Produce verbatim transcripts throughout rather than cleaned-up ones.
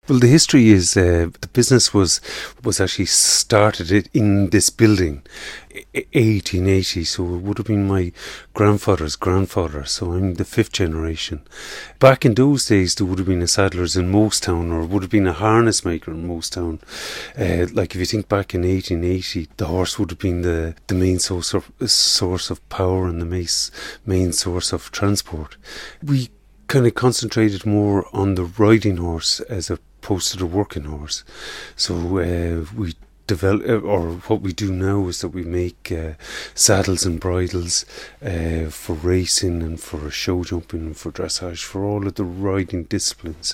Well, the history is uh, the business was was actually started it in this building, eighteen eighty. So it would have been my grandfather's grandfather. So I'm the fifth generation. Back in those days, there would have been a saddlers in Mostown, or would have been a harness maker in Mostown. Uh, like if you think back in eighteen eighty, the horse would have been the, the main source of source of power and the main main source of transport. We kind of concentrated more on the riding horse as opposed to the working horse. So uh, we develop, or what we do now is that we make uh, saddles and bridles uh, for racing and for show jumping and for dressage, for all of the riding disciplines.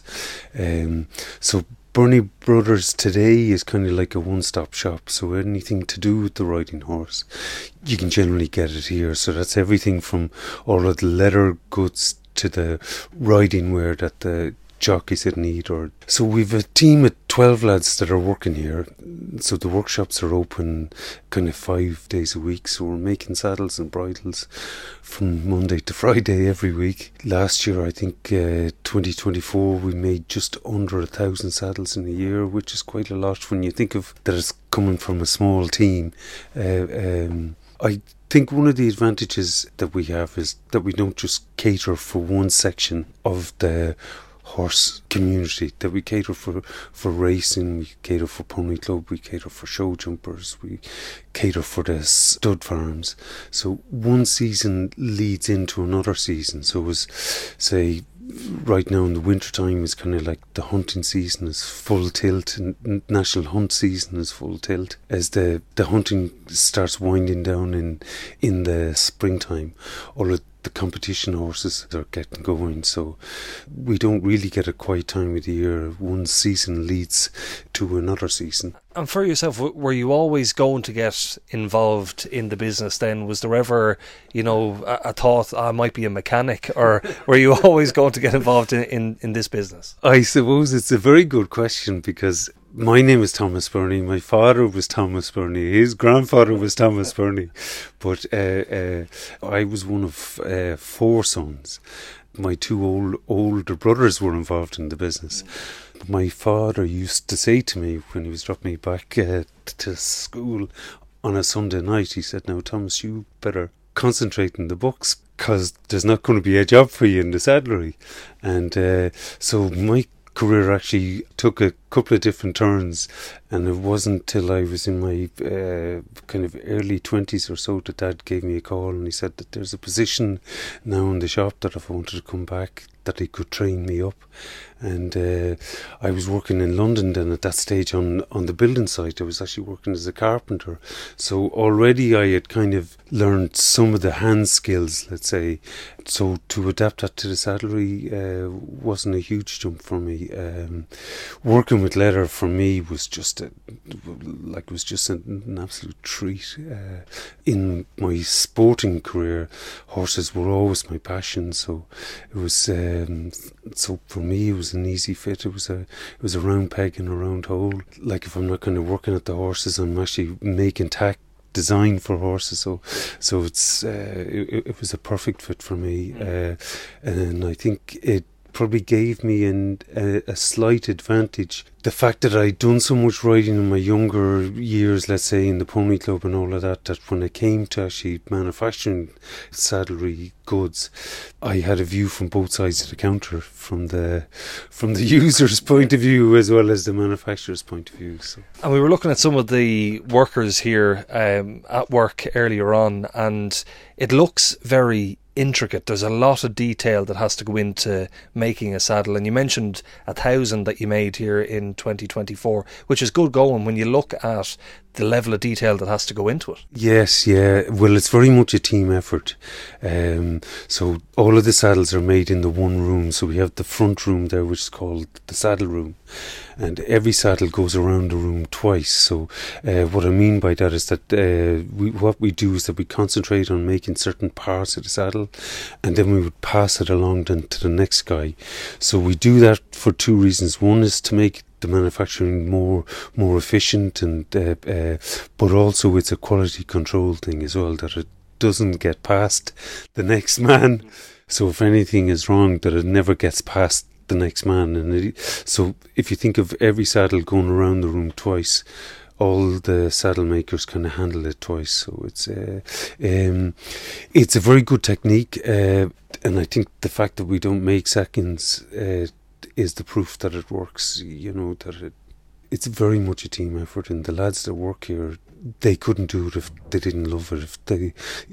Um, so Burney Brothers today is kind of like a one-stop shop, so anything to do with the riding horse, you can generally get it here. So that's everything from all of the leather goods to the riding wear that the jockeys that need. Or so we've a team of twelve lads that are working here. So the workshops are open kind of five days a week. So we're making saddles and bridles from Monday to Friday every week. Last year, I think uh, twenty twenty-four, we made just under a thousand saddles in a year, which is quite a lot when you think of that it's coming from a small team. Uh, um, I I think one of the advantages that we have is that we don't just cater for one section of the horse community, that we cater for, for racing, we cater for pony club, we cater for show jumpers, we cater for the stud farms. So one season leads into another season. So it was, say, right now in the winter time is kind of like the hunting season is full tilt, and national hunt season is full tilt. As the, the hunting starts winding down in in the springtime, all of the competition horses are getting going, so we don't really get a quiet time of the year. One season leads to another season. And for yourself, were you always going to get involved in the business then? Was there ever, you know, a, a thought, I might be a mechanic, or were you always going to get involved in, in, in this business? I suppose it's a very good question, because my name is Thomas Burney. My father was Thomas Burney. His grandfather was Thomas Burney. But uh, uh, I was one of uh, four sons. My two old, older brothers were involved in the business. My father used to say to me when he was dropping me back uh, to school on a Sunday night, he said, "Now, Thomas, you better concentrate in the books, because there's not going to be a job for you in the saddlery." And uh, so my career actually took a couple of different turns, and it wasn't till I was in my uh, kind of early twenties or so that Dad gave me a call, and he said that there's a position now in the shop that if I wanted to come back, that he could train me up. And uh, I was working in London then at that stage on, on the building site. I was actually working as a carpenter. So already I had kind of learned some of the hand skills, let's say. So to adapt that to the saddlery uh, wasn't a huge jump for me. Um, working with leather for me was just a, like was just an, an absolute treat. Uh, in my sporting career, horses were always my passion. So it was um, so for me it was an easy fit. It was a it was a round peg in a round hole. Like if I'm not kind of working at the horses, I'm actually making tack design for horses, so so it's uh, it, it was a perfect fit for me, uh, and I think it probably gave me an, a, a slight advantage. The fact that I'd done so much riding in my younger years, let's say in the pony club and all of that, that when I came to actually manufacturing saddlery goods, I had a view from both sides of the counter, from the from the user's point of view as well as the manufacturer's point of view. So. And we were looking at some of the workers here um, at work earlier on, and it looks very intricate. There's a lot of detail that has to go into making a saddle, and you mentioned a thousand that you made here in twenty twenty-four, which is good going when you look at the level of detail that has to go into it. Yes, yeah. Well, it's very much a team effort. Um, so all of the saddles are made in the one room. So we have the front room there, which is called the saddle room, and every saddle goes around the room twice. So uh, what I mean by that is that uh, we, what we do is that we concentrate on making certain parts of the saddle, and then we would pass it along then to the next guy. So we do that for two reasons. One is to make the manufacturing more more efficient, and uh, uh, but also it's a quality control thing as well, that it doesn't get past the next man. So if anything is wrong, that it never gets past the next man. And it, so if you think of every saddle going around the room twice, all the saddle makers kind of handle it twice. So it's uh, um, it's a very good technique, uh, and I think the fact that we don't make seconds uh, is the proof that it works. You know, that it, it's very much a team effort, and the lads that work here, they couldn't do it if they didn't love it, if they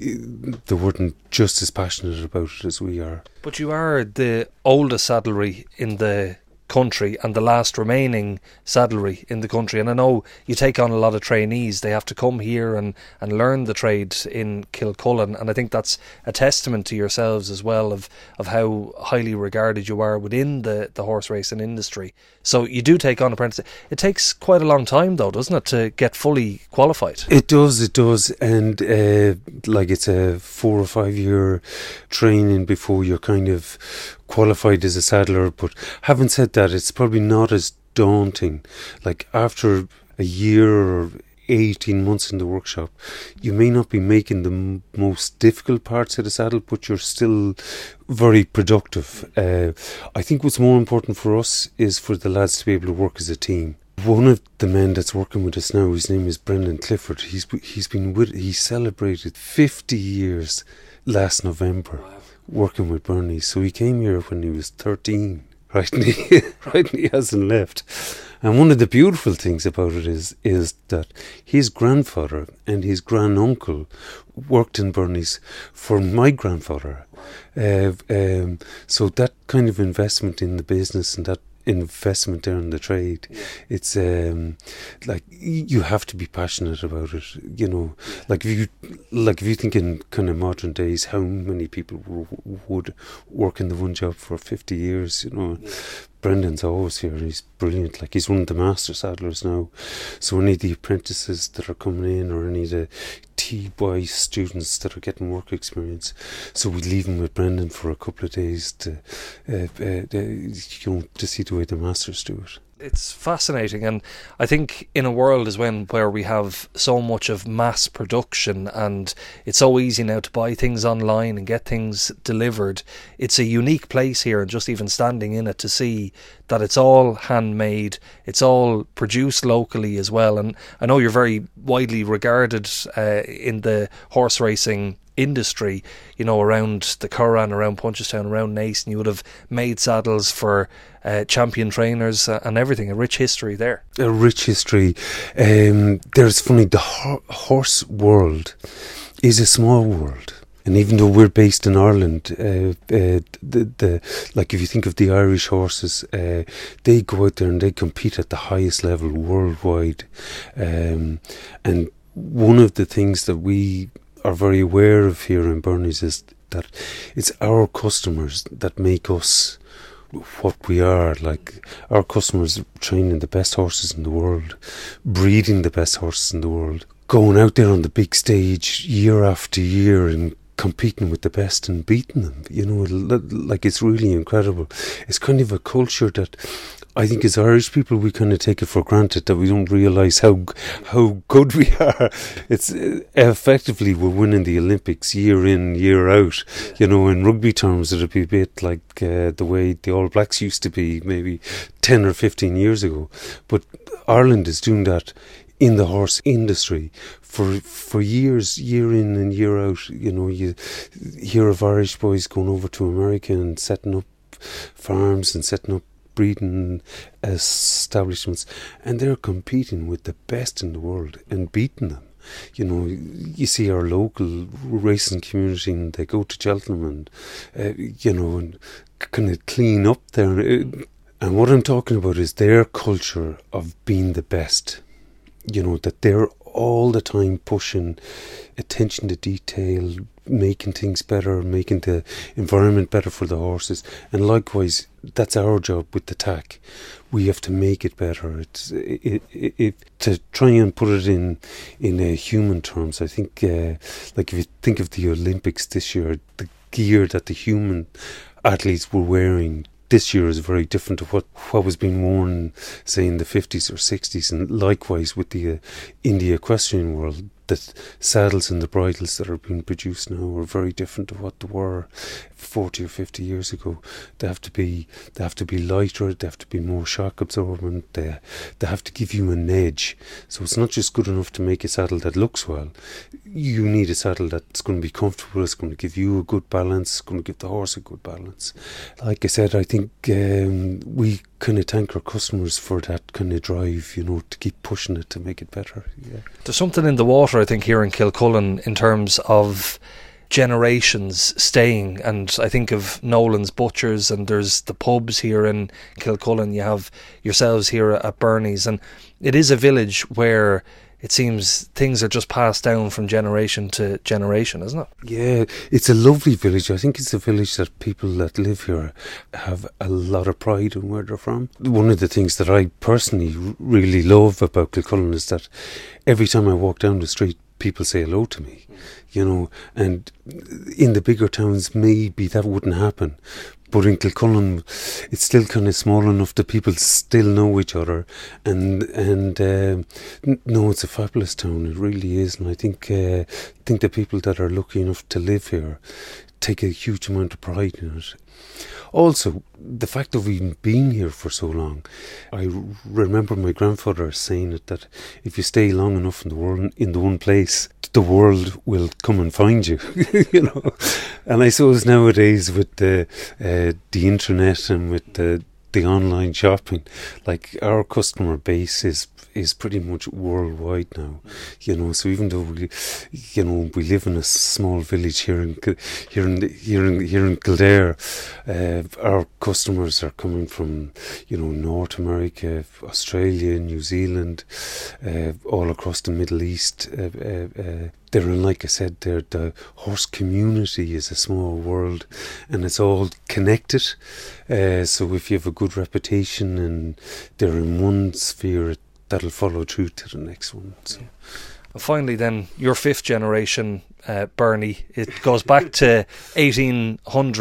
they weren't just as passionate about it as we are. But you are the oldest saddlery in the country and the last remaining saddlery in the country, and I know you take on a lot of trainees. They have to come here and, and learn the trade in Kilcullen, and I think that's a testament to yourselves as well of, of how highly regarded you are within the, the horse racing industry. So you do take on apprentices. It takes quite a long time though, doesn't it, to get fully qualified? It does, it does, and uh, like it's a four or five year training before you're kind of qualified as a saddler. But having said that, it's probably not as daunting. Like after a year or eighteen months in the workshop, you may not be making the m- most difficult parts of the saddle, but you're still very productive. Uh, I think what's more important for us is for the lads to be able to work as a team. One of the men that's working with us now, his name is Brendan Clifford. He's he's been with he celebrated fifty years last November. Wow. Working with Bernie. So he came here when he was thirteen, right? And he, right, and he hasn't left. And one of the beautiful things about it is is that his grandfather and his granduncle worked in Bernie's for my grandfather. Uh, um, so that kind of investment in the business and that investment there in the trade, yeah. It's um, like you have to be passionate about it, you know. Yeah. Like if you like if you think in kind of modern days, how many people w- would work in the one job for fifty years, you know. Yeah. Brendan's always here. He's brilliant. Like he's one of the master saddlers now. So any of the apprentices that are coming in, or any of the T Y students that are getting work experience, so we leave them with Brendan for a couple of days to, uh, uh, you know, to see the way the masters do it. It's fascinating, and I think in a world as when where we have so much of mass production and it's so easy now to buy things online and get things delivered, it's a unique place here, and just even standing in it to see that it's all handmade, it's all produced locally as well. And I know you're very widely regarded uh, in the horse racing industry, you know, around the Curran, around Punchestown, around Naas, and you would have made saddles for uh, champion trainers uh, and everything. A rich history there. A rich history. Um, there's funny, the ho- horse world is a small world. And even though we're based in Ireland, uh, uh, the, the like if you think of the Irish horses, uh, they go out there and they compete at the highest level worldwide. Um, and one of the things that we are very aware of here in Bernie's is that it's our customers that make us what we are. Like our customers training the best horses in the world, breeding the best horses in the world, going out there on the big stage year after year and competing with the best and beating them, you know, like it's really incredible. It's kind of a culture that I think as Irish people we kind of take it for granted, that we don't realise how how good we are. It's uh, effectively we're winning the Olympics year in, year out. Yeah. You know, in rugby terms it'd be a bit like uh, the way the All Blacks used to be maybe ten or fifteen years ago. But Ireland is doing that in the horse industry for for years, year in and year out. You know, you hear of Irish boys going over to America and setting up farms and setting up breeding establishments, and they're competing with the best in the world and beating them. You know, you see our local racing community and they go to Cheltenham and uh, you know, and kind of clean up there. And what I'm talking about is their culture of being the best. You know, that they're all the time pushing attention to detail, making things better, making the environment better for the horses. And likewise, that's our job with the tack. We have to make it better. It's it, it, it to try and put it in in uh, human terms. I think, uh, like if you think of the Olympics this year, the gear that the human athletes were wearing this year is very different to what, what was being worn, say, in the fifties or sixties. And likewise with the uh, in the equestrian world, the saddles and the bridles that are being produced now are very different to what they were forty or fifty years ago. They have to be they have to be lighter, they have to be more shock absorbent, they, they have to give you an edge. So it's not just good enough to make a saddle that looks well. You need a saddle that's going to be comfortable, it's going to give you a good balance, it's going to give the horse a good balance. Like I said, I think um, we kind of thank our customers for that kind of drive, you know, to keep pushing it to make it better. Yeah. There's something in the water, I think, here in Kilcullen in terms of generations staying, and I think of Nolan's Butchers, and there's the pubs here in Kilcullen. You have yourselves here at Bernie's, and it is a village where it seems things are just passed down from generation to generation, isn't it? Yeah, it's a lovely village. I think it's a village that people that live here have a lot of pride in where they're from. One of the things that I personally really love about Kilcullen is that every time I walk down the street, people say hello to me, you know, and in the bigger towns maybe that wouldn't happen. But in Kilcullen, it's still kind of small enough that people still know each other, and and uh, no, it's a fabulous town. It really is, and I think uh, think the people that are lucky enough to live here take a huge amount of pride in it. Also, the fact that we've been here for so long, I remember my grandfather saying it, that if you stay long enough in the world, in the one place, the world will come and find you, you know. And I suppose nowadays with the uh, the internet and with the the online shopping, like our customer base is is pretty much worldwide now, you know. So even though we, you know, we live in a small village here in here in here in here in Kildare, uh, our customers are coming from, you know, North America, Australia, New Zealand, uh, all across the Middle East. Uh, uh, uh, There, and like I said, there, the horse community is a small world, and it's all connected. Uh, so if you have a good reputation and they're in one sphere, that'll follow through to the next one. So. Yeah. And finally, then, your fifth generation, uh, Bernie, it goes back to eighteen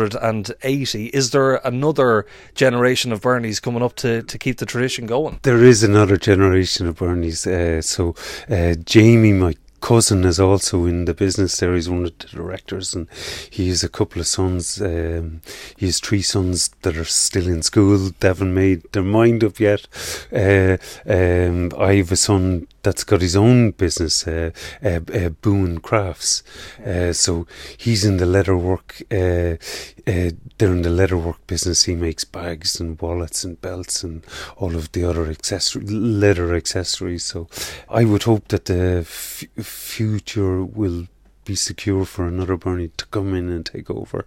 eighty. Is there another generation of Bernies coming up to, to keep the tradition going? There is another generation of Bernies. Uh, so uh, Jamie, my cousin, is also in the business there. He's one of the directors, and he has a couple of sons. Um, he has three sons that are still in school. They haven't made their mind up yet. Uh, um, I have a son that's got his own business, uh, uh, uh, Boone Crafts. Uh, so he's in the leatherwork. Uh, uh, they're in the leatherwork business. He makes bags and wallets and belts and all of the other accessory leather accessories. So I would hope that the f- future will be secure for another Bernie to come in and take over.